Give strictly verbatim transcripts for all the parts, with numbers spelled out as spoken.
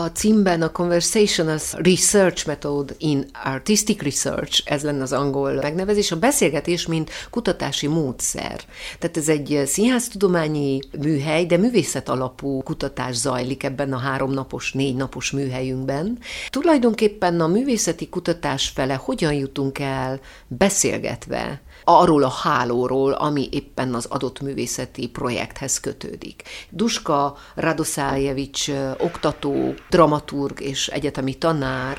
címben a Conversation as Research Method in Artistic Research, ez lenne az angol megnevezés, a beszélgetés, mint kutatási módszer. Tehát ez egy színháztudományi műhely, de művészet alapú kutatás zajlik ebben a háromnapos, négy napos műhelyünkben. Tulajdonképpen a művészeti kutatás fele hogyan jutunk el beszélgetve arról a hálóról, ami éppen az adott művészeti projekthez kötődik. Duska Radoszáljevics oktató, dramaturg és egyetemi tanár,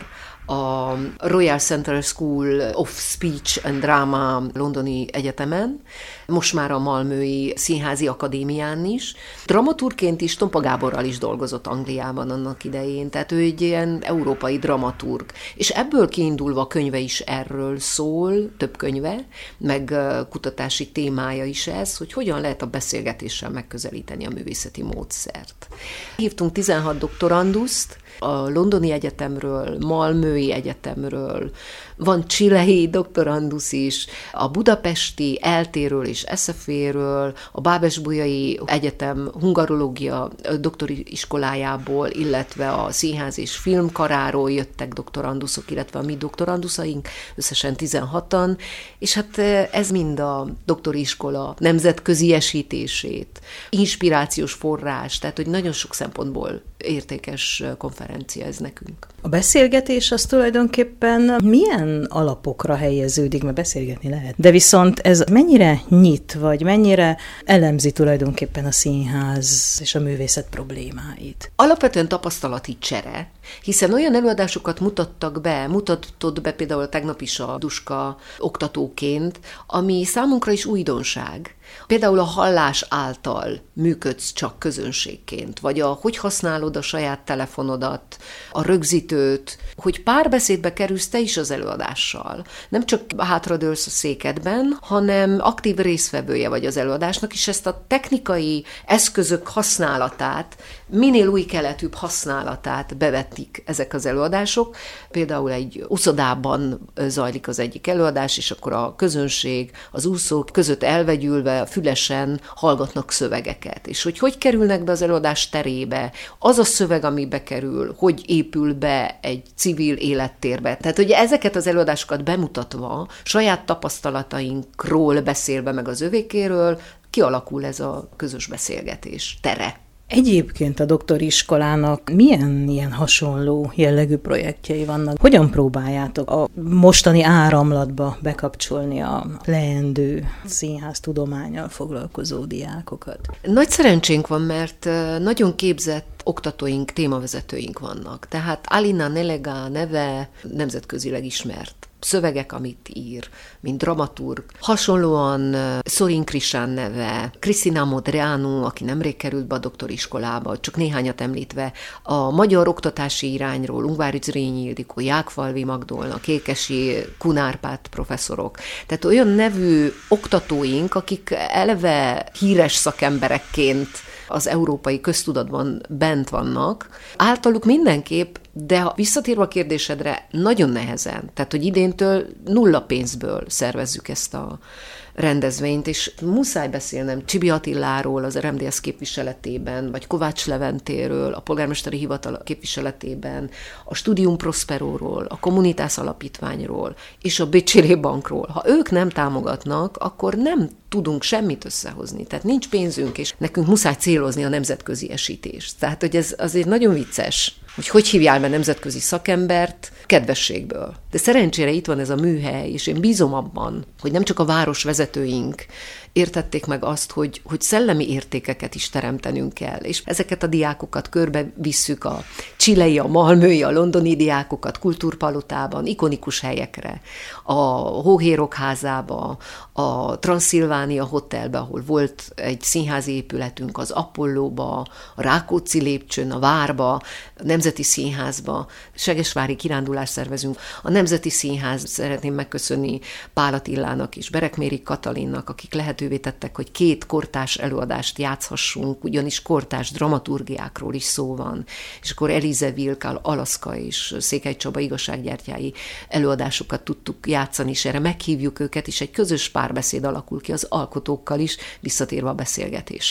a Royal Central School of Speech and Drama londoni egyetemen, most már a Malmöi Színházi Akadémián is. Dramaturgként is Tompa Gáborral is dolgozott Angliában annak idején, tehát ő egy ilyen európai dramaturg. És ebből kiindulva könyve is erről szól, több könyve, meg kutatási témája is ez, hogy hogyan lehet a beszélgetéssel megközelíteni a művészeti módszert. Hívtunk tizenhat doktoranduszt, a Londoni Egyetemről, Malmöi Egyetemről, van chilei doktorandusz is, a budapesti eltéről és es ef é-ről, a Bábesbolyai Egyetem hungarológia doktori iskolájából, illetve a Színház és Filmkaráról jöttek doktoranduszok, illetve a mi doktoranduszaink, összesen tizenhatan, és hát ez mind a doktori iskola nemzetközi esítését, inspirációs forrás, tehát hogy nagyon sok szempontból értékes konferencia ez nekünk. A beszélgetés az tulajdonképpen milyen alapokra helyeződik, mert beszélgetni lehet, de viszont ez mennyire nyit, vagy mennyire elemzi tulajdonképpen a színház és a művészet problémáit? Alapvetően tapasztalati csere, hiszen olyan előadásokat mutattak be, mutatott be például tegnap is a Duska oktatóként, ami számunkra is újdonság. Például a hallás által működsz csak közönségként, vagy a hogy használod a saját telefonodat, a rögzítőt, hogy párbeszédbe kerülsz te is az előadással. Nem csak hátradőlsz a székedben, hanem aktív résztvevője vagy az előadásnak, és ezt a technikai eszközök használatát, minél új keletűbb használatát bevetik ezek az előadások. Például egy uszodában zajlik az egyik előadás, és akkor a közönség, az úszók között elvegyülve fülesen hallgatnak szövegeket. És hogy hogy kerülnek be az előadás terébe, az a szöveg, ami bekerül, hogy épül be egy civil élettérbe. Tehát, hogy ezeket az előadásokat bemutatva, saját tapasztalatainkról beszélve meg az övékéről, kialakul ez a közös beszélgetés tere. Egyébként a doktoriskolának milyen ilyen hasonló jellegű projektjei vannak? Hogyan próbáljátok a mostani áramlatba bekapcsolni a leendő színháztudománnyal foglalkozó diákokat? Nagy szerencsénk van, mert nagyon képzett oktatóink, témavezetőink vannak. Tehát Alina Nelega neve nemzetközileg ismert szövegek, amit ír, mint dramaturg. Hasonlóan Sorin Krisán neve, Cristina Modreanu, aki nemrég került be a doktoriskolába, csak néhányat említve, a magyar oktatási irányról Ungvári Zrínyi Ildikó, Jákfalvi Magdolna, Kékesi Kunárpát professzorok. Tehát olyan nevű oktatóink, akik eleve híres szakemberekként az európai köztudatban bent vannak, általuk mindenképp, de visszatérve a kérdésedre, nagyon nehezen. Tehát, hogy idéntől nulla pénzből szervezzük ezt a rendezvényt, és muszáj beszélnem Csibi Attiláról az er em dé es képviseletében, vagy Kovács Leventéről, a polgármesteri hivatal képviseletében, a Studium Prosperóról, a Communitas Alapítványról, és a Bécsi Bankról. Ha ők nem támogatnak, akkor nem tudunk semmit összehozni. Tehát nincs pénzünk, és nekünk muszáj célozni a nemzetközi esítést. Tehát, hogy ez azért nagyon vicces, hogy hogy hívjál be nemzetközi szakembert kedvességből. De szerencsére itt van ez a műhely, és én bízom abban, hogy nem csak a városvezetőink értették meg azt, hogy, hogy szellemi értékeket is teremtenünk kell, és ezeket a diákokat körbe visszük a chilei, a malmöi, a londoni diákokat kultúrpalotában, ikonikus helyekre, a Hóhérok házába, a Transzilvánia Hotelbe, ahol volt egy színházi épületünk, az Apollóba, a Rákóczi lépcsőn, a Várba, a Nemzeti Színházba, Segesvári kirándulást szervezünk. A Nemzeti Színház szeretném megköszönni Pál Attilának és Berekméri Katalinnak, akik lehetővé tettek, hogy két kortárs előadást játszhassunk, ugyanis kortárs dramaturgiákról is szó van. És akkor Elize Wilk, Alaszka és Székely Csaba igazsággyártyái előadásokat tudtuk játszani, és erre meghívjuk őket, és egy közös párbeszéd alakul ki az alkotókkal is, visszatérve a beszélgetésre.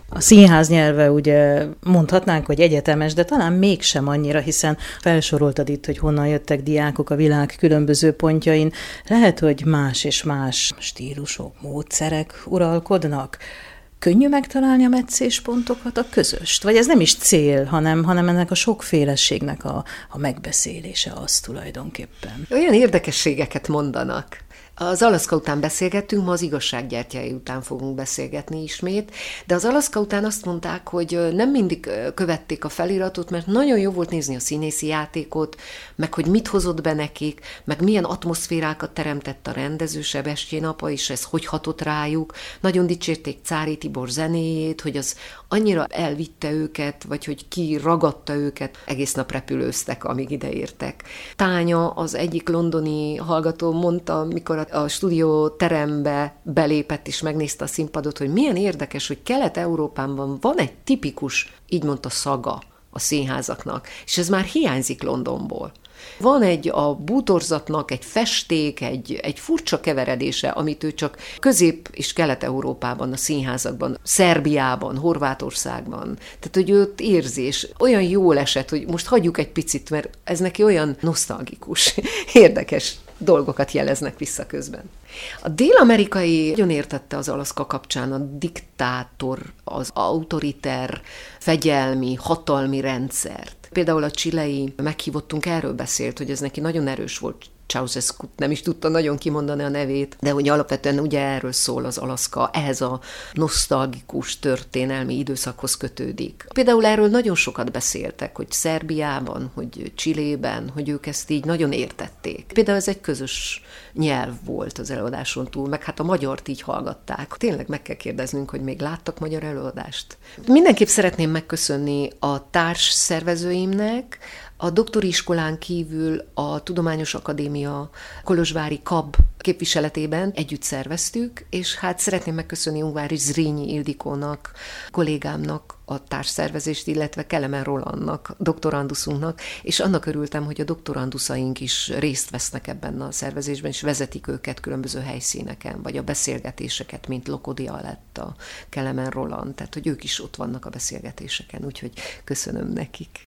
A színház nyelve ugye mondhatnánk, hogy egyetemes, de talán mégsem annyira, hiszen felsoroltad itt, hogy honnan jöttek diákok a világ különböző pontjain. Lehet, hogy más és más stílusok, módszerek uralkodnak. Könnyű megtalálni a meccéspontokat, a közöst? Vagy ez nem is cél, hanem, hanem ennek a sokféleségnek a, a megbeszélése az tulajdonképpen? Olyan érdekességeket mondanak. Az Alaszka után beszélgettünk, ma az igazsággyertyái után fogunk beszélgetni ismét, de az Alaszka után azt mondták, hogy nem mindig követték a feliratot, mert nagyon jó volt nézni a színészi játékot, meg hogy mit hozott be nekik, meg milyen atmoszférákat teremtett a rendező, Sebestyén apa, és ez hogy hatott rájuk. Nagyon dicsérték Cári Tibor zenéjét, hogy az annyira elvitte őket, vagy hogy ki ragadta őket, egész nap repülőztek, amíg ideértek. Tánya, az egyik londoni hallgató mondta, mikor a stúdió terembe belépett és megnézte a színpadot, hogy milyen érdekes, hogy Kelet-Európában van egy tipikus, így mondta, szaga a színházaknak, és ez már hiányzik Londonból. Van egy a bútorzatnak egy festék, egy, egy furcsa keveredése, amit ő csak Közép- és Kelet-Európában, a színházakban, Szerbiában, Horvátországban, tehát hogy ő ott érzi, és olyan jól esett, hogy most hagyjuk egy picit, mert ez neki olyan nosztalgikus, érdekes dolgokat jeleznek vissza közben. A dél-amerikai nagyon értette az Alaszka kapcsán a diktátor, az autoriter, fegyelmi, hatalmi rendszert. Például a chilei meghívottunk erről beszélt, hogy ez neki nagyon erős volt. Ceausescu nem is tudta nagyon kimondani a nevét, de hogy alapvetően ugye erről szól az Alaszka, ehhez a nosztalgikus történelmi időszakhoz kötődik. Például erről nagyon sokat beszéltek, hogy Szerbiában, hogy Chilében, hogy ők ezt így nagyon értették. Például ez egy közös nyelv volt az előadáson túl, meg hát a magyart így hallgatták. Tényleg meg kell kérdeznünk, hogy még láttak magyar előadást. Mindenképp szeretném megköszönni a társ szervezőimnek, a doktori iskolán kívül a Tudományos Akadémia kolozsvári kab képviseletében együtt szerveztük, és hát szeretném megköszönni Ungvári Zrínyi Ildikónak, kollégámnak a társszervezést, illetve Kelemen Rolandnak, doktoranduszunknak, és annak örültem, hogy a doktoranduszaink is részt vesznek ebben a szervezésben, és vezetik őket különböző helyszíneken, vagy a beszélgetéseket, mint Lokodi Aletta, Kelemen Roland, tehát hogy ők is ott vannak a beszélgetéseken, úgyhogy köszönöm nekik.